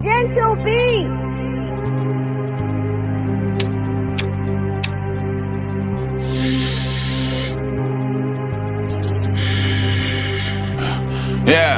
Gentle Beats. Yeah.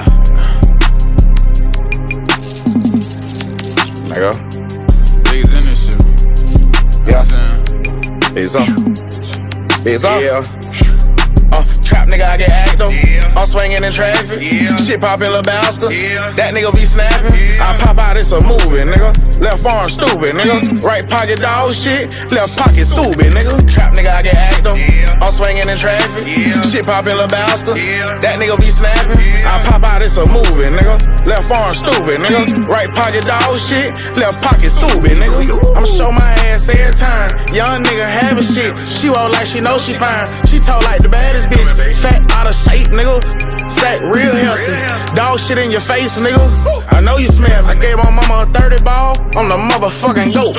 There you go. Niggas in this shit. Yeah. You know what I'm It's up. It's up. Yeah. Trap nigga, I get active. Yeah. I'm swinging in traffic. Yeah. Shit poppin' lil' bastard. Yeah. That nigga be snapping. Yeah. I pop out, it's a movie, nigga. Left arm stupid, nigga. Right pocket dog shit. Left pocket stupid, nigga. Trap nigga, I get active. Yeah. I'm swinging in traffic. Yeah. Shit poppin' lil' bastard. Yeah. That nigga be snapping. Yeah. I pop out, it's a movie, nigga. Left arm stupid, nigga. Right pocket dog shit. Left pocket stupid, nigga. I'ma show my ass every time. Young nigga having shit. She walk like she know she fine. She talk like the baddest bitch. Fat out of shape, nigga. Sack real healthy. Dog shit in your face, nigga. I know you smell. I gave my mama a 30 ball. I'm the motherfucking GOAT.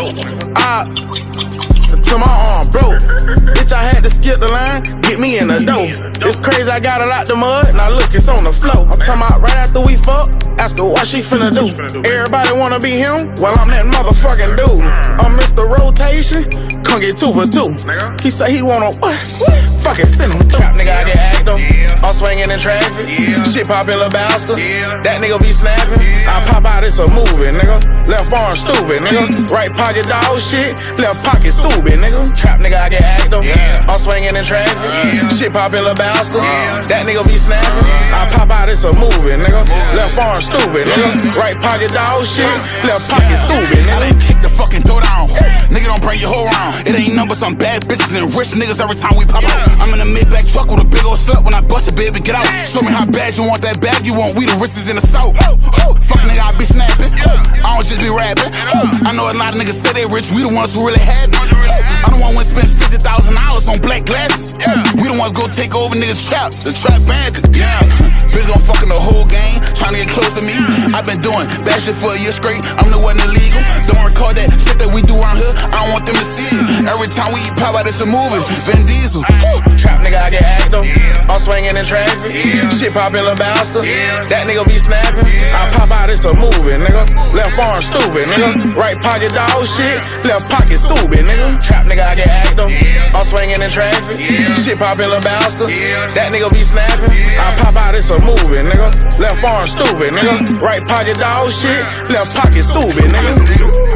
Till my arm broke. Bitch, I had to skip the line, get me in the dough. It's crazy, I got it out the mud. Now look, it's on the floor. I'm talking about right after we fuck. Ask her what she finna do. Everybody wanna be him? Well, I'm that motherfucking dude. I'm Mr. Rotation. Come get 2 for 2. He say he wanna what? Fuck it, send him. Trap nigga, I get active. I'm swinging in traffic. Shit poppin' lil' bastard. That nigga be snapping. I pop out, it's a movie, nigga. Left arm stupid, nigga. Right pocket dog shit. Left pocket stupid, nigga. Trap nigga, I get active. I'm swinging in traffic. Shit poppin' lil' bastard. That nigga be snapping. I pop out, it's a movie, nigga. Left arm stupid, nigga. Right pocket dog shit. Left pocket stupid, I nigga. done kick the fucking door down. Nigga don't bring your whole round. It ain't nothing but some bad bitches and rich niggas every time we pop out. I'm in a mid-back truck with a big old slut. When I bust it, baby, get out. Show me how bad you want that bag you want. We the richest in the south. Fuck nigga, I be snapping. I don't just be rapping. I know a lot of niggas say they rich. We the ones who really have it. I don't want to spend $50,000 on black glasses. We the ones go take over niggas' trap. The trap bandit. Bitch gon' fucking the whole game, trying to get close to me. I've been doing bad shit for a year straight. I'm the one illegal. Don't record that shit that we do around here. I don't want them to see it. Every time we eat pop out, it's a movie. Vin Diesel. Trap nigga, I get active. I'm swinging in traffic. Shit poppin' lil' bastard. That nigga be snapping. I pop out, it's a movie, nigga. Left arm stupid, nigga. Right pocket dog shit. Left pocket stupid, nigga. Trap nigga, I get active. I'm swinging in traffic. Shit poppin' lil' bastard. That nigga be snapping. I pop out, it's a movie, nigga. Left arm stupid, nigga. Right pocket dog shit. Left pocket stupid, nigga.